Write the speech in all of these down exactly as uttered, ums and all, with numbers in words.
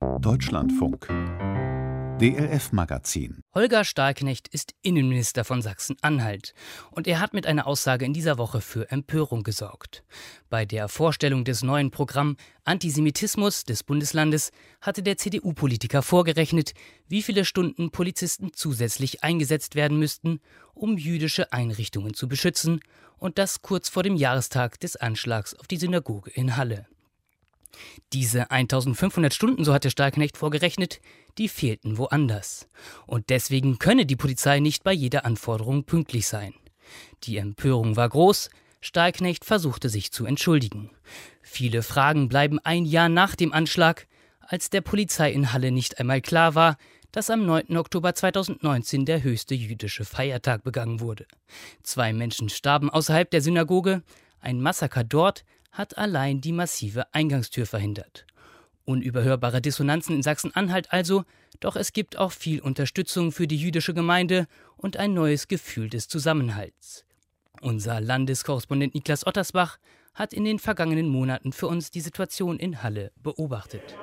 Deutschlandfunk D L F-Magazin. Holger Stahlknecht ist Innenminister von Sachsen-Anhalt und er hat mit einer Aussage in dieser Woche für Empörung gesorgt. Bei der Vorstellung des neuen Programms Antisemitismus des Bundeslandes hatte der C D U-Politiker vorgerechnet, wie viele Stunden Polizisten zusätzlich eingesetzt werden müssten, um jüdische Einrichtungen zu beschützen, und das kurz vor dem Jahrestag des Anschlags auf die Synagoge in Halle. Diese eintausendfünfhundert Stunden, so hatte Stahlknecht vorgerechnet, die fehlten woanders. Und deswegen könne die Polizei nicht bei jeder Anforderung pünktlich sein. Die Empörung war groß, Stahlknecht versuchte sich zu entschuldigen. Viele Fragen bleiben ein Jahr nach dem Anschlag, als der Polizei in Halle nicht einmal klar war, dass am neunten Oktober zweitausendneunzehn der höchste jüdische Feiertag begangen wurde. Zwei Menschen starben außerhalb der Synagoge, ein Massaker dort hat allein die massive Eingangstür verhindert. Unüberhörbare Dissonanzen in Sachsen-Anhalt also, doch es gibt auch viel Unterstützung für die jüdische Gemeinde und ein neues Gefühl des Zusammenhalts. Unser Landeskorrespondent Niklas Ottersbach hat in den vergangenen Monaten für uns die Situation in Halle beobachtet.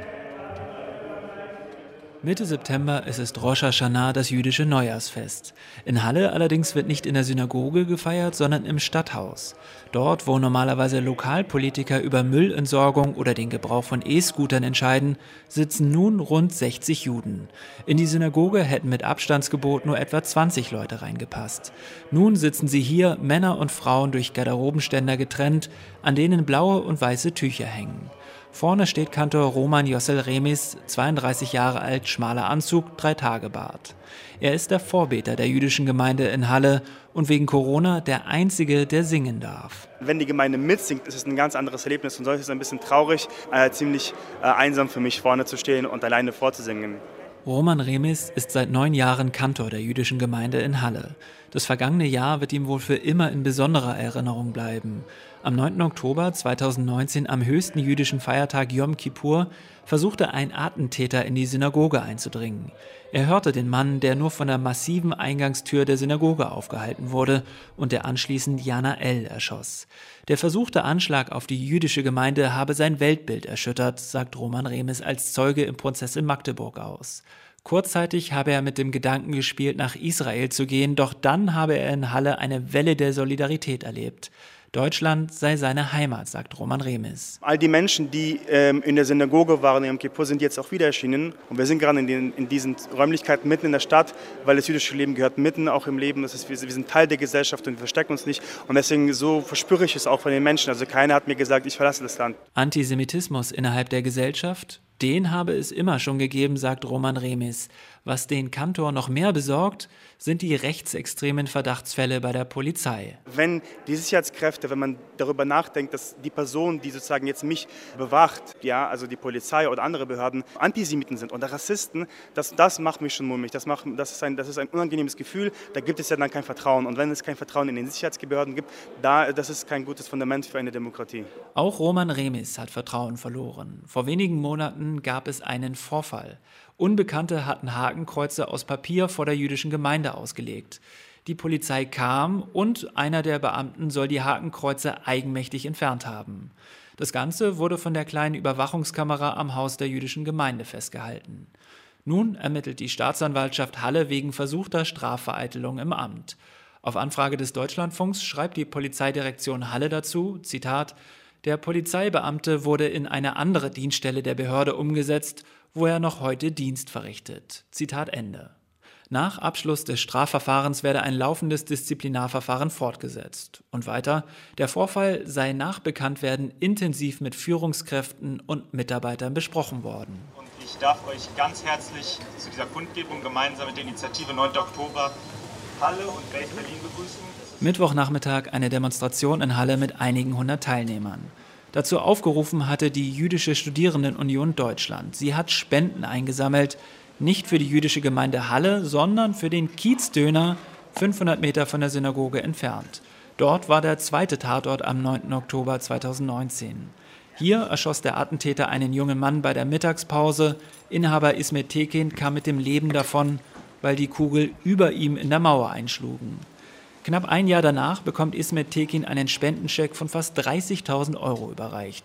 Mitte September ist es Rosh Hashanah, das jüdische Neujahrsfest. In Halle allerdings wird nicht in der Synagoge gefeiert, sondern im Stadthaus. Dort, wo normalerweise Lokalpolitiker über Müllentsorgung oder den Gebrauch von E-Scootern entscheiden, sitzen nun rund sechzig Juden. In die Synagoge hätten mit Abstandsgebot nur etwa zwanzig Leute reingepasst. Nun sitzen sie hier, Männer und Frauen, durch Garderobenständer getrennt, an denen blaue und weiße Tücher hängen. Vorne steht Kantor Roman Yossel Remis, zweiunddreißig Jahre alt, schmaler Anzug, Drei-Tage-Bart. Er ist der Vorbeter der jüdischen Gemeinde in Halle und wegen Corona der Einzige, der singen darf. Wenn die Gemeinde mitsingt, ist es ein ganz anderes Erlebnis und so ist es ein bisschen traurig, äh, ziemlich äh, einsam für mich, vorne zu stehen und alleine vorzusingen. Roman Remis ist seit neun Jahren Kantor der jüdischen Gemeinde in Halle. Das vergangene Jahr wird ihm wohl für immer in besonderer Erinnerung bleiben. Am neunten Oktober zweitausendneunzehn, am höchsten jüdischen Feiertag Yom Kippur, versuchte ein Attentäter in die Synagoge einzudringen. Er hörte den Mann, der nur von der massiven Eingangstür der Synagoge aufgehalten wurde und der anschließend Jana L. erschoss. Der versuchte Anschlag auf die jüdische Gemeinde habe sein Weltbild erschüttert, sagt Roman Remis als Zeuge im Prozess in Magdeburg aus. Kurzzeitig habe er mit dem Gedanken gespielt, nach Israel zu gehen, doch dann habe er in Halle eine Welle der Solidarität erlebt. Deutschland sei seine Heimat, sagt Roman Remis. All die Menschen, die ähm, in der Synagoge waren im Kippur, sind jetzt auch wieder erschienen. Und wir sind gerade in, den, in diesen Räumlichkeiten mitten in der Stadt, weil das jüdische Leben gehört mitten auch im Leben. Das ist, wir, wir sind Teil der Gesellschaft und wir verstecken uns nicht. Und deswegen so verspüre ich es auch von den Menschen. Also keiner hat mir gesagt, ich verlasse das Land. Antisemitismus innerhalb der Gesellschaft? Den habe es immer schon gegeben, sagt Roman Remis. Was den Kantor noch mehr besorgt, sind die rechtsextremen Verdachtsfälle bei der Polizei. Wenn die Sicherheitskräfte, wenn man darüber nachdenkt, dass die Person, die sozusagen jetzt mich bewacht, ja, also die Polizei oder andere Behörden, Antisemiten sind oder Rassisten, das, das macht mich schon mulmig. Das, macht, das, ist ein, das ist ein unangenehmes Gefühl, da gibt es ja dann kein Vertrauen. Und wenn es kein Vertrauen in den Sicherheitsbehörden gibt, da, das ist kein gutes Fundament für eine Demokratie. Auch Roman Remis hat Vertrauen verloren. Vor wenigen Monaten gab es einen Vorfall. Unbekannte hatten Hakenkreuze aus Papier vor der jüdischen Gemeinde ausgelegt. Die Polizei kam und einer der Beamten soll die Hakenkreuze eigenmächtig entfernt haben. Das Ganze wurde von der kleinen Überwachungskamera am Haus der jüdischen Gemeinde festgehalten. Nun ermittelt die Staatsanwaltschaft Halle wegen versuchter Strafvereitelung im Amt. Auf Anfrage des Deutschlandfunks schreibt die Polizeidirektion Halle dazu, Zitat, der Polizeibeamte wurde in eine andere Dienststelle der Behörde umgesetzt, wo er noch heute Dienst verrichtet. Zitat Ende. Nach Abschluss des Strafverfahrens werde ein laufendes Disziplinarverfahren fortgesetzt. Und weiter, der Vorfall sei nach Bekanntwerden intensiv mit Führungskräften und Mitarbeitern besprochen worden. Und ich darf euch ganz herzlich zu dieser Kundgebung gemeinsam mit der Initiative neunten Oktober Halle und West-Berlin begrüßen. Mittwochnachmittag eine Demonstration in Halle mit einigen hundert Teilnehmern. Dazu aufgerufen hatte die Jüdische Studierendenunion Deutschland. Sie hat Spenden eingesammelt, nicht für die jüdische Gemeinde Halle, sondern für den Kiezdöner, fünfhundert Meter von der Synagoge entfernt. Dort war der zweite Tatort am neunten Oktober zweitausendneunzehn. Hier erschoss der Attentäter einen jungen Mann bei der Mittagspause. Inhaber Ismet Tekin kam mit dem Leben davon, weil die Kugel über ihm in der Mauer einschlugen. Knapp ein Jahr danach bekommt Ismet Tekin einen Spendenscheck von fast dreißigtausend Euro überreicht.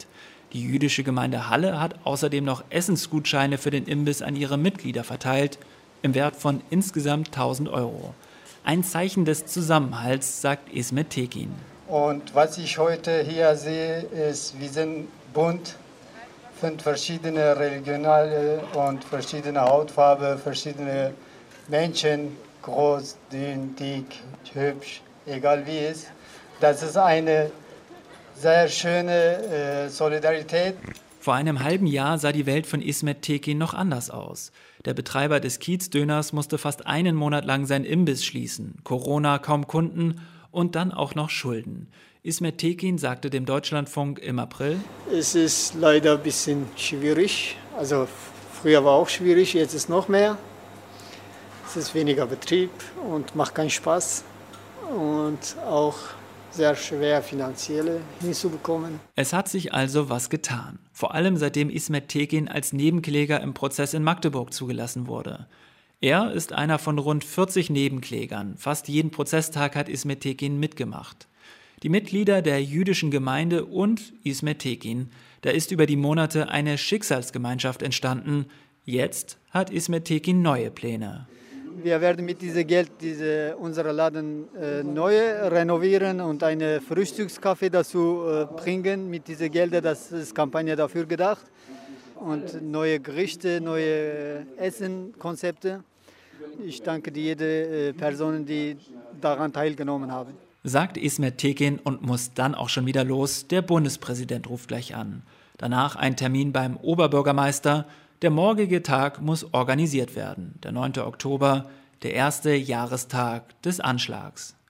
Die jüdische Gemeinde Halle hat außerdem noch Essensgutscheine für den Imbiss an ihre Mitglieder verteilt, im Wert von insgesamt tausend Euro. Ein Zeichen des Zusammenhalts, sagt Ismet Tekin. Und was ich heute hier sehe, ist, wir sind bunt, fünf verschiedene regionale und verschiedene Hautfarbe, verschiedene Menschen, groß, dünn, dick, hübsch, egal wie es. Das ist eine sehr schöne äh, Solidarität. Vor einem halben Jahr sah die Welt von Ismet Tekin noch anders aus. Der Betreiber des Kiezdöners musste fast einen Monat lang sein Imbiss schließen. Corona, kaum Kunden und dann auch noch Schulden. Ismet Tekin sagte dem Deutschlandfunk im April: Es ist leider ein bisschen schwierig. Also früher war auch schwierig, jetzt ist noch mehr. Es ist weniger Betrieb und macht keinen Spaß. Und auch sehr schwer finanziell hinzubekommen. Es hat sich also was getan. Vor allem seitdem Ismet Tekin als Nebenkläger im Prozess in Magdeburg zugelassen wurde. Er ist einer von rund vierzig Nebenklägern. Fast jeden Prozesstag hat Ismet Tekin mitgemacht. Die Mitglieder der jüdischen Gemeinde und Ismet Tekin, da ist über die Monate eine Schicksalsgemeinschaft entstanden. Jetzt hat Ismet Tekin neue Pläne. Wir werden mit diesem Geld diese, unseren Laden äh, neu renovieren und einen Frühstückskaffee dazu äh, bringen. Mit diesen Geldern, das ist Kampagne dafür gedacht. Und neue Gerichte, neue äh, Essenkonzepte. Ich danke jeder äh, Person, die daran teilgenommen haben. Sagt Ismet Tekin und muss dann auch schon wieder los. Der Bundespräsident ruft gleich an. Danach ein Termin beim Oberbürgermeister. Der morgige Tag muss organisiert werden. Der neunte Oktober, der erste Jahrestag des Anschlags.